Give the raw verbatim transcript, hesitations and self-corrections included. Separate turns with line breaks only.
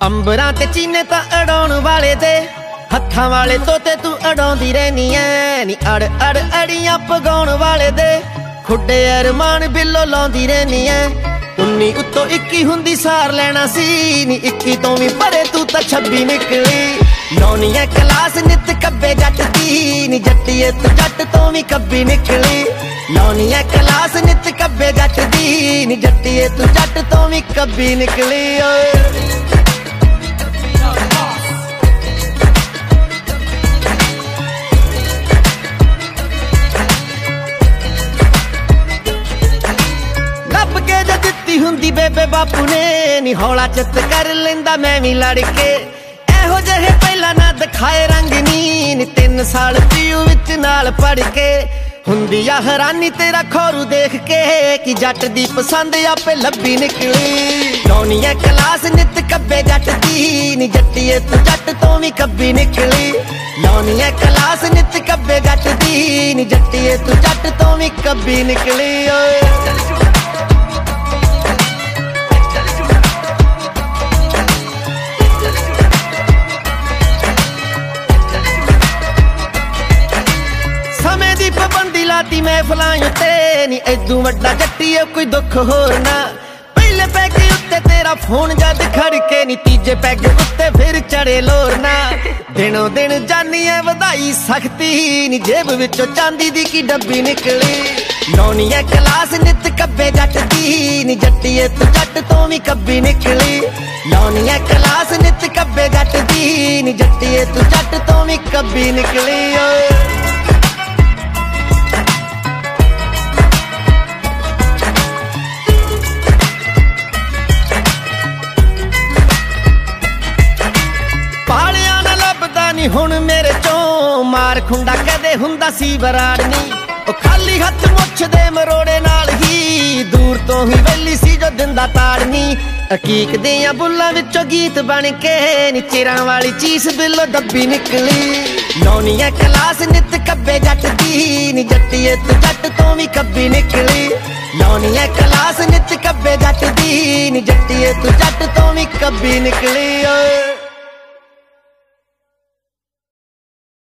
ਅੰਬਰਾਂ ਤੇ ਚੀਨੇ ਤਾਂ ਅੜਾਉਣ ਵਾਲੇ ਦੇ ਹੱਥਾਂ ਵਾਲੇ ਤੋਤੇ ਤੂੰ ਅੜਾਉਂਦੀ ਰਹਿਨੀ ਐ ਨੀ ਅੜ ਅੜ ਅੜੀਆਂ ਪਗਾਉਣ ਵਾਲੇ ਦੇ ਖੁੱਡੇ ਅਰਮਾਨ ਬਿੱਲੋ ਲਾਉਂਦੀ ਰਹਿਨੀ ਐ। ਉੱਨੀ ਉੱਤੋਂ ਇੱਕੀ ਹੁੰਦੀ ਸਾਰ ਲੈਣਾ ਸੀ ਨੀ ਇੱਕੀ ਤੋਂ ਵੀ ਪਰੇ ਤੂੰ ਤਾਂ ਛੱਬੀ ਨਿਕਲੀ। ਲਾਉਣੀ ਐ ਕਲਾਸ ਨਿੱਤ ਕੱਬੇ ਜੱਟ ਦੀ ਨੀ ਜੱਟੀਏ ਤੂੰ ਜੱਟ ਤੋਂ ਵੀ ਕੱਬੀ ਨਿਕਲੀ। ਲਾਉਣੀ ਐ ਕਲਾਸ ਨਿੱਤ ਕੱਬੇ ਜੱਟ ਦੀ ਨੀ ਜੱਟੀਏ ਤੂੰ ਜੱਟ ਤੋਂ ਵੀ ਕੱਬੀ ਨਿਕਲੀ ਓਏ। ਹੁੰਦੀ ਬੇਬੇ ਬਾਪੂ ਨੇ ਨੀ ਹੌਲਾ ਚਿੱਤ ਕਰ ਲੈਂਦਾ ਮੈਂ ਵੀ ਲੜ ਕੇ। ਇਹੋ ਜਿਹੇ ਪਹਿਲਾਂ ਨਾ ਦਿਖਾਏ ਰੰਗ ਨੀ ਨੀ ਤਿੰਨ ਸਾਲ ਪੀਯੂ ਵਿੱਚ ਨਾਲ ਪੜ ਕੇ। ਹੁੰਦੀ ਆ ਹੈਰਾਨੀ ਤੇਰਾ ਖੋਰੂ ਦੇਖ ਕੇ ਕਿ ਜੱਟ ਦੀ ਪਸੰਦ ਆਪੇ ਲੱਭੀ ਨਿਕਲੀ। ਲਾਉਣੀ ਐ ਕਲਾਸ ਨਿੱਤ ਕੱਬੇ ਜੱਟ ਦੀ ਨੀ ਜੱਟੀਏ ਤੂੰ ਜੱਟ ਤੋਂ ਵੀ ਕੱਬੀ ਨਿਕਲੀ। ਲਾਉਣੀ ਐ ਕਲਾਸ ਨਿੱਤ ਕੱਬੇ ਜੱਟ ਦੀ ਨੀ ਜੱਟੀਏ ਤੂੰ ਜੱਟ ਤੋਂ ਵੀ ਕੱਬੀ ਨਿਕਲੀ ਓਏ। ਪਾਬੰਦੀ ਲਾਤੀ ਮਹਿਫਲਾਂ ਉੱਤੇ ਨੀ ਐਦੂ ਵੱਡਾ ਜੱਟੀਏ ਕੋਈ ਦੁੱਖ ਹੋਰ ਨਾ। ਪਹਿਲੇ ਪੈਗ ਉੱਤੇ ਤੇਰਾ ਫੋਨ ਜਦ ਖੜਕੇ ਨੀ ਤੀਜੇ ਪੈਗ ਉੱਤੇ ਫਿਰ ਚੜੇ ਲੋਰ ਨਾ। ਦਿਨੋਂ ਦਿਨ ਜਾਨੀ ਐ ਵਧਾਈ ਸਖਤੀ ਨੀ ਜੇਬ ਵਿੱਚੋਂ ਚਾਂਦੀ ਦੀ ਕੀ ਡੱਬੀ ਨਿਕਲੀ। ਲਾਉਣੀ ਐ ਕਲਾਸ ਨਿੱਤ ਕੱਬੇ ਜੱਟ ਦੀ ਨੀ ਜੱਟੀਏ ਤੂੰ ਜੱਟ ਤੋਂ ਵੀ ਕੱਬੀ ਨਿਕਲੀ। ਲਾਉਣੀ ਐ ਕਲਾਸ ਨਿੱਤ ਕੱਬੇ ਜੱਟ ਦੀ ਨੀ ਜੱਟੀਏ ਤੂੰ ਜੱਟ ਤੋਂ ਵੀ ਕੱਬੀ ਨਿਕਲੀ ਓਏ। ਹੁਣ ਮੇਰੇ ਚੋਂ ਮਾਰ ਖੁੰਡਾ ਕਦੇ ਹੁੰਦਾ ਸੀ ਬਰਾੜਨੀ। ਉਹ ਖਾਲੀ ਹੱਥ ਮੁੱਛ ਦੇ ਮਰੋੜੇ ਨਾਲ ਹੀ ਦੂਰ ਤੋਂ ਹੀ ਵੈਲੀ ਸੀ ਜੋ ਦਿੰਦਾ ਤਾੜਨੀ। ਅਕੀਕ ਦੀਆਂ ਬੁੱਲਾਂ ਵਿੱਚੋਂ ਗੀਤ ਬਣ ਕੇ ਨੀ ਚਿਰਾਂ ਵਾਲੀ ਚੀਸ ਬਿੱਲੋ ਦੱਬੀ ਨਿਕਲੀ। ਲਾਉਣੀ ਐ ਕਲਾਸ ਨਿੱਤ ਕੱਬੇ ਜੱਟ ਦੀ ਨੀ ਜੱਟੀਏ ਤੂੰ ਜੱਟ ਤੋਂ ਵੀ ਕੱਬੀ ਨਿਕਲੀ। ਲਾਉਣੀ ਐ ਕਲਾਸ ਨਿੱਤ ਕੱਬੇ ਜੱਟ ਦੀ ਨੀ ਜੱਟੀਏ ਤੂੰ ਜੱਟ ਤੋਂ ਵੀ ਕੱਬੀ ਨਿਕਲੀ ਓਏ।